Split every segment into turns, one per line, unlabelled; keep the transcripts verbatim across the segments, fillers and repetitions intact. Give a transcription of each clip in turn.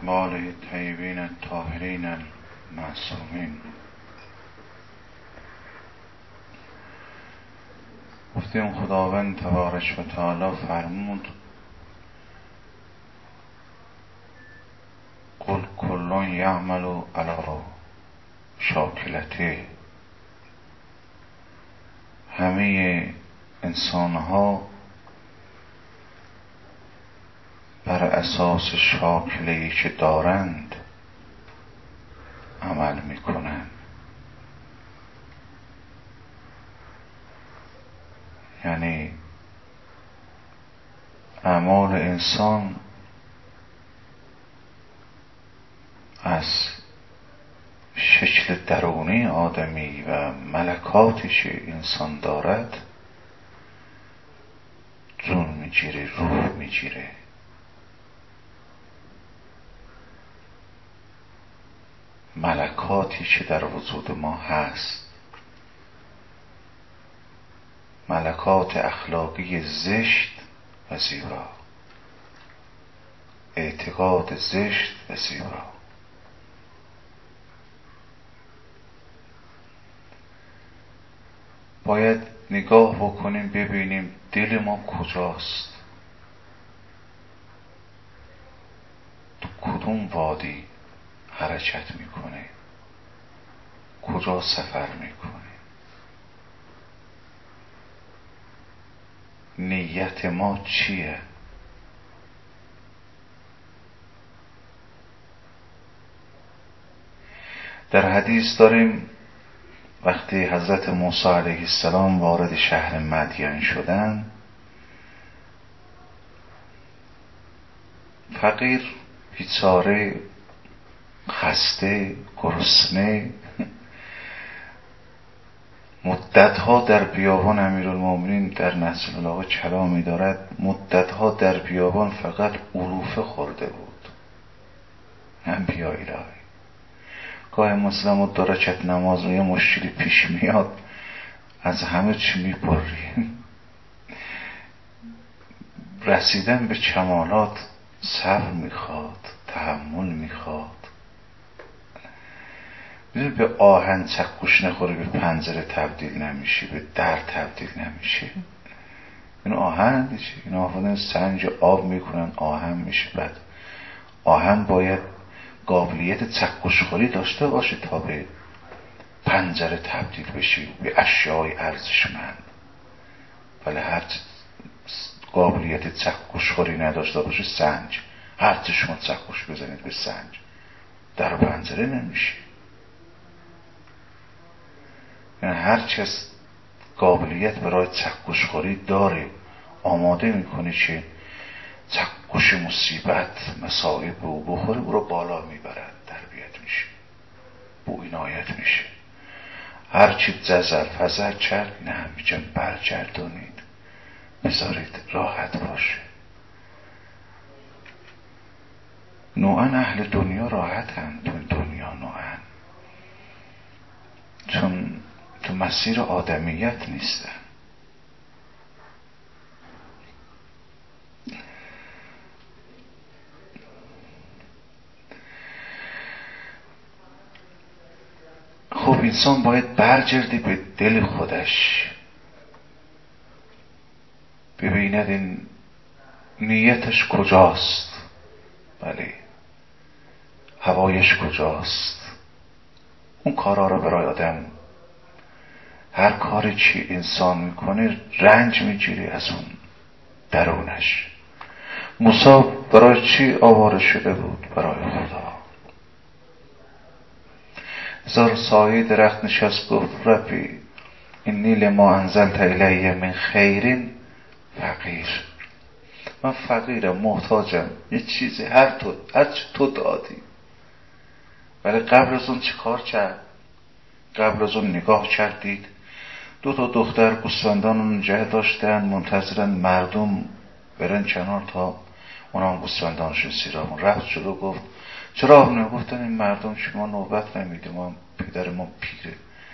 وآله الطیبین الطاهرین المعصومین. گفتیم خداوند تبارک و تعالی فرمود قل کل یعمل علی شاکلته، همه انسانها بر اساس شاکله‌ای که دارند عمل میکنند. یعنی اعمال انسان از شکل درونی آدمی و ملکاتی که انسان دارد جون میگیره، روح میگیره. ملکاتی که در وجود ما هست، ملکات اخلاقی زشت و زیبا، اعتقاد زشت و زیبا. باید نگاه بکنیم ببینیم دل ما کجاست، تو کدوم وادی حرکت میکنه، کجا سفر میکنه، نیت ما چیه. در حدیث داریم وقتی حضرت موسی علیه السلام وارد شهر مدین شدن، فقیر، بیچاره، خسته، گرسنه، مدتها در بیابان، امیرالمومنین در نهج البلاغه کلامی دارد، مدتها در بیابان فقط علوفه خورده بود. انبیاء الهی گاهی مسلم و دو رکعت نماز و یه مشکلی پیش میاد از همه چی میپری. رسیدن به کمالات صبر میخواد، تحمل میخواد. میدونی به آهن چکش نخوره به پنجره تبدیل نمیشه، به در تبدیل نمیشه. این آهن دیگه، این آهن سنج آب میکنن آهن میشه. بعد آهن باید قابلیت چکشخوری داشته باشه تا به پنجره تبدیل بشه به اشیای ارزشمند. ولی هر قابلیت چکشخوری نداشته باشه سنج، هر چه شما چکش بزنید به سنج در پنجره نمیشه. یعنی هر چیز قابلیت برای چکشخوری داره آماده میکنه که چکش مصیبت مصائب او بخوره، او رو بالا میبرد، تربیت میشه، بو عنایت میشه. هر چی جزر فزر کرد نه میگم برگردونید، بذارید راحت باشه. نوعا اهل دنیا راحتن تو دنیا، نوعا، چون تو مسیر آدمیت نیستن. خب انسان باید برگرده به دل خودش، ببیند این نیتش کجاست، بله، هوایش کجاست. اون کارا رو برای آدم، هر کاری که انسان میکنه رنج میگیره از اون درونش. موسی برای چی آواره شده بود؟ برای خدا. زار سایه درخت نشست گفت ربی اینی لما انزلت الیه من خیرین فقیر. من فقیرم، محتاجم، یه چیزی هر تو هر چی تو دادی. ولی قبل از اون چه کار کرد؟ قبل از اون نگاه کردید دو تا دختر گوسفندان اون نگه داشتن، منتظرن مردم برن کنار تا اونام گوسفندانشون سیرامون. رفت جلو گفت چرا نگفتن این مردم شما نوبت نمیده، ما پدر ما پیره،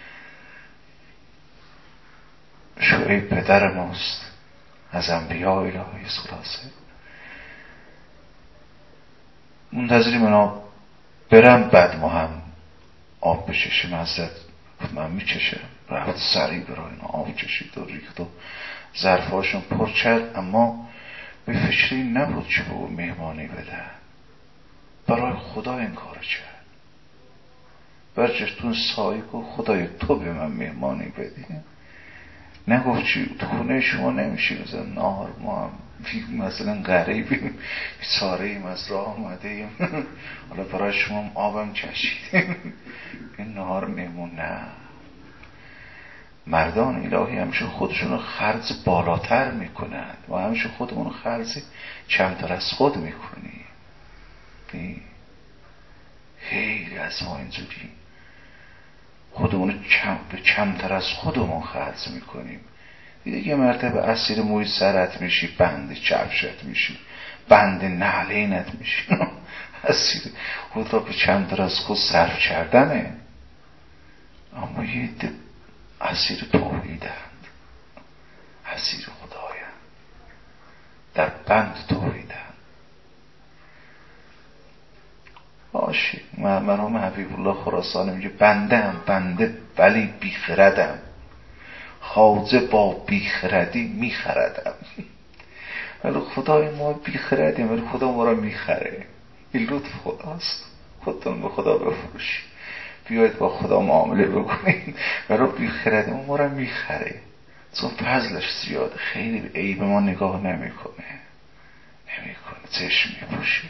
شعیب پدر ماست از انبیاء الهی خلاصه. منتظریم اینا برم، بعد ما هم آب بچشیم. حضرت من میچشم. رفت سریع برای اینا آب چشید و ریخت و ظرفاشون پر کرد، اما به فکری نبود چه به او مهمانی بده. برای خدا این کار کرد. برجشتون سایه گفت خدای تو به من مهمانی بدی. نگفت چی تو خونه شما نمیشی بزن نهار، ما هم مثلا غریبیم بیچاره ایم از راه آمده ایم حالا برای شما هم آبم چشیدیم این نهار مهمون. نه، مردان الهی همیشه خودشون رو خرج بالاتر میکنند و همیشه خودمون رو خرج کمتر از خود میکنیم. خیلی از ما اینجوری خودمون رو کم به کمتر از خودمون خرج میکنیم. یه مرتبه اسیر موی سرت میشی، بند چفشت میشی، بند نعلینت میشی اسیر خود را به کمتر از خود صرف کردنه. اما یه ده اسیر توحیدند، اسیر خدایند، در بند توحیدند. باشی مرحوم حبیب الله خراسانی میگه بنده هم بنده ولی بیخردم، خواجه با بیخردی میخردم. ولی خدای ما بیخردیم ولی خدا ما را میخره. این لطف خداست. خودتون به خدا بفروشی، بیایید با خدا معامله بکنید. ولی بیخردیم ما را میخره چون فضلش زیاده. خیلی به عیب ما نگاه نمیکنه نمیکنه چشم میپوشه.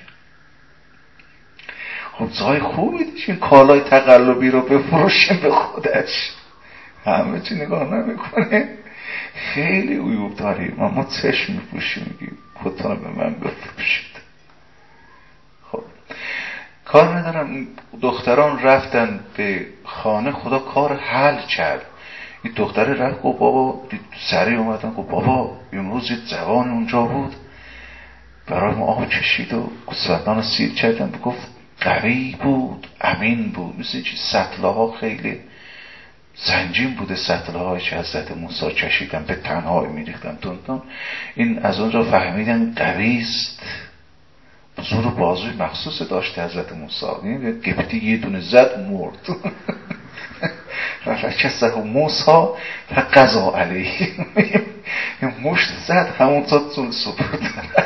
خب جای خوبی داشتین کالای تقلبی رو بفروشیم به خودش، همه چی نگاه نمیکنه. خیلی عیوب داریم اما چشم میپوشیم میگیم خودتون رو به من بفروشید. خب کار ندارم. دختران رفتن به خانه، خدا کار حل کرد. این دختره رفت گفت بابا، سریع اومدن گفت بابا امروز یه جوان اونجا بود برای ما آب کشید و گوسفندان رو سیر کردن. گفت قوی بود، امین بود، مثل چی سطله ها خیلی زنجین بوده، سطله هایی که حضرت موسی کشیدن به تنهایی میریختن تونتون. این از اونجا فهمیدن قوی است، زور و بازوی مخصوص داشته حضرت موسی. گپتی یه دونه زد مرد رفکسه موسی فقضا علیه مشت زد همونطور زول سپرد.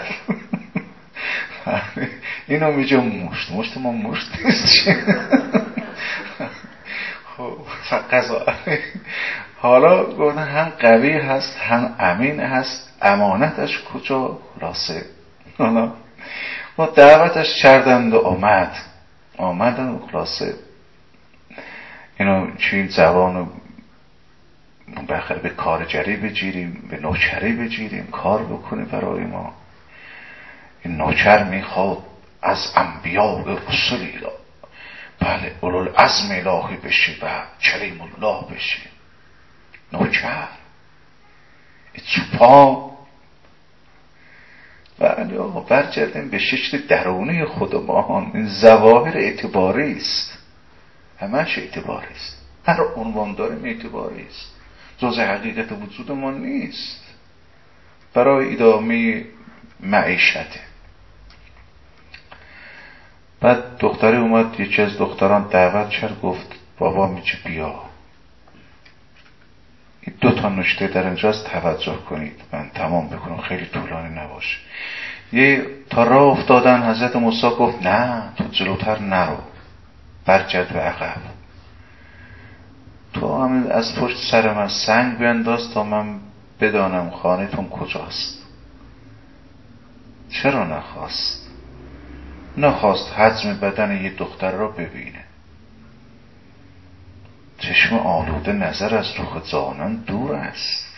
اینو میگه مشت مشت ما مشت نیست. خب فقضا حالا گفتن هم قوی هست هم امین هست، امانتش کجا؟ خلاصه حالا با دعوتش کردند و آمد آمدن و خلاصه اینو چین زبانو بخیر به کارگری بجیریم، به نوکری بجیریم، کار بکنیم برای ما. این نوکر میخواد از انبیاء و رسولی را بله اولوالعزم الهی بشی و کلیم الله بشی. نوکر چوپا بله آقا برگردیم به شکل درونی خودمان. این ظواهر اعتباری است، همش اعتباری است، هر عنوان داریم اعتباری است، جز حقیقت وجود ما نیست، برای ادامه معیشته. بعد دختری اومد، یکی از دختران دعوت کرد، گفت بابا میگه بیا این دو تا نکته در اینجاست توجه کنید، من تمام بکنم خیلی طولانی نباشه. یه تا راه افتادن حضرت موسی گفت نه تو جلوتر نرو، برگرد به عقب، تو همین از پشت سر من سنگ بینداز تا من بدانم خانه‌تون کجاست. چرا نخواست؟ نخواست حجم بدن یه دختر را ببینه. چشم آلوده نظر از رخ جانان دور است.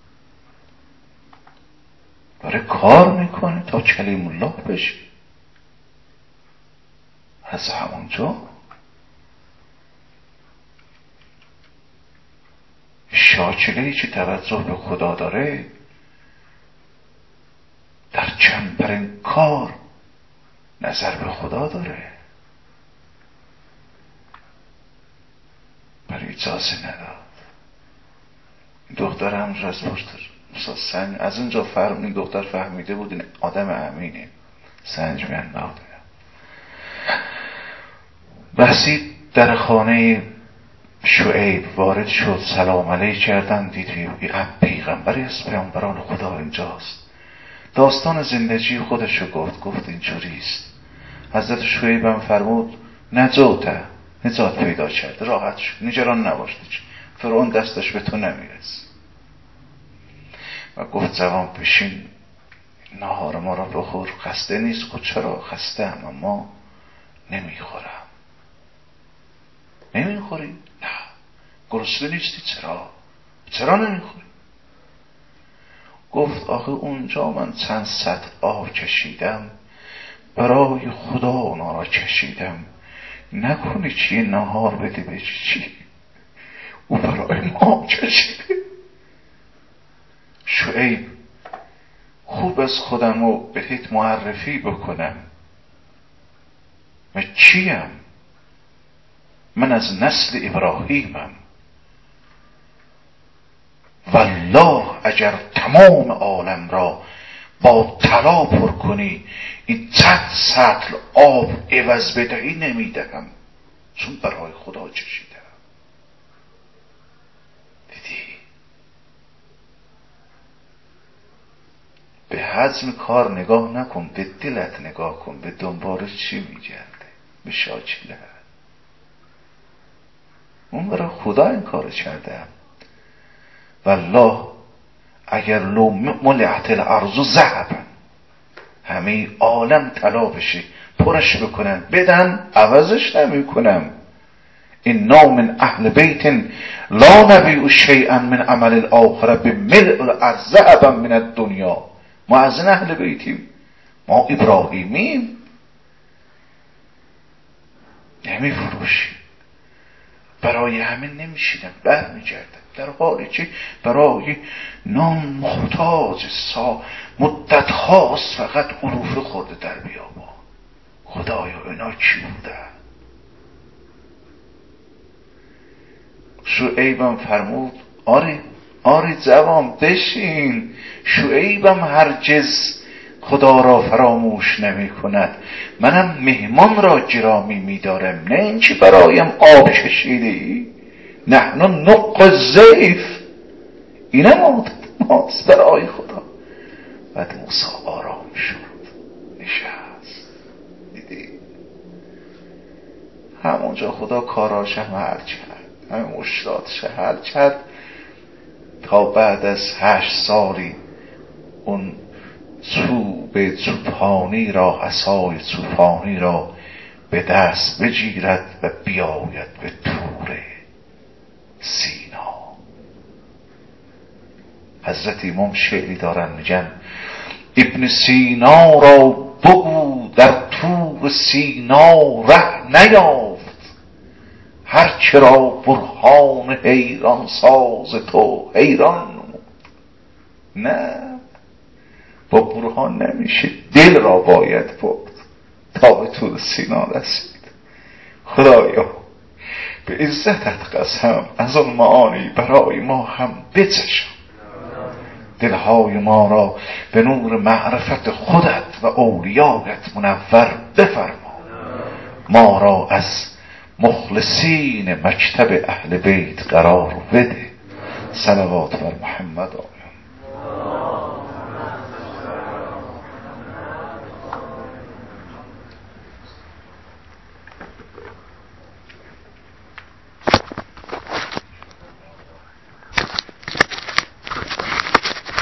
داره کار میکنه تا کلیم الله بشه. از همونجا شاکله‌ای که توجه به خدا داره در کمترین کار نظر به خدا داره، برای اجازه نداد. دختر همونجا از پشت سنج از اونجا فرم این دختر فهمیده بود این آدم امینه، سنج میانداخته. رسید در خانه شعیب، وارد شد، سلام علیه کردن، دید پیغمبری از پیامبران خدا اینجاست. داستان زندگی خودشو گفت گفت اینجوریست. حضرت شعیب هم فرمود نجاته، نجات پیدا کرده، راحت شد، نگران نباش، فرعون دستش به تو نمیرسه. و گفت جوان بشین ناهار ما را بخور. خسته نیست؟ خود چرا خسته ام، اما نمیخورم. نمیخوری؟ نه. گرسنه نیستی؟ چرا؟ چرا نمیخوری؟ گفت آخه اونجا من چند سطل آب کشیدم، برای خدا اونا را کشیدم، نکنی چیه ناهار بده به چی؟ او برای ما کشیده. شعیب خوب از خودم رو بهت معرفی بکنم، من چیم؟ من از نسل ابراهیمم. والله اگر تمام عالم را با طلا پر کنی، این صد سطل آب عوض بدهی نمیدهم، چون برای خدا چشیدم. دیدی؟ به حجم کار نگاه نکن، به دلت نگاه کن، به دنبال چی میگرده، به شاکله. اون برای خدا این کار کردم. والله اگر لو ملعت الارض ذهبا، همه عالم طلا بشه پرش بکنن بدن، عوضش نمی کنم. انا من اهل بیت لا نبیع شیئا من عمل الاخره بملء الارض ذهبا من الدنیا. ما از این اهل بیتیم، ما ابراهیمیم، نمی فروشیم. برای همین نمیشیدم، برمیگردم، در حالی که برای نام محتاج سا مدت هاست فقط علوفه خورده در بیابان. خدایا اینا چی بودن؟ شعیبم فرمود آره آره جوان بشین. شعیبم هرگز خدا را فراموش نمی کند. منم مهمان را گرامی می دارم، نه اینکه برایم آب کشیدی. نحن نق الضیف، اینم عادت ماست برای خدا. بعد موسی آرام شد، نشست. دیدی همونجا خدا کاراش هم حل کرد، همه مشکلاتش حل کرد. تا بعد از هشت سالی اون چوب چوپانی را، عصای چوپانی را به دست بگیرد و بیاید به طور سینا. حضرت امام شعری دارن میگن ابن سینا را بگو در طور سینا ره نیافت، هر چرا برهان حیران ساز تو حیران نمود. نه، با برهان نمیشه، دل را باید برد تا به طور سینا رسید. خدایا به عزتت قسم از اون معانی برای ما هم بچشم، دلهای ما را به نور معرفت خودت و اولیایت منور بفرما. ما را از مخلصین مکتب اهل بیت قرار بده. صلوات بر محمد.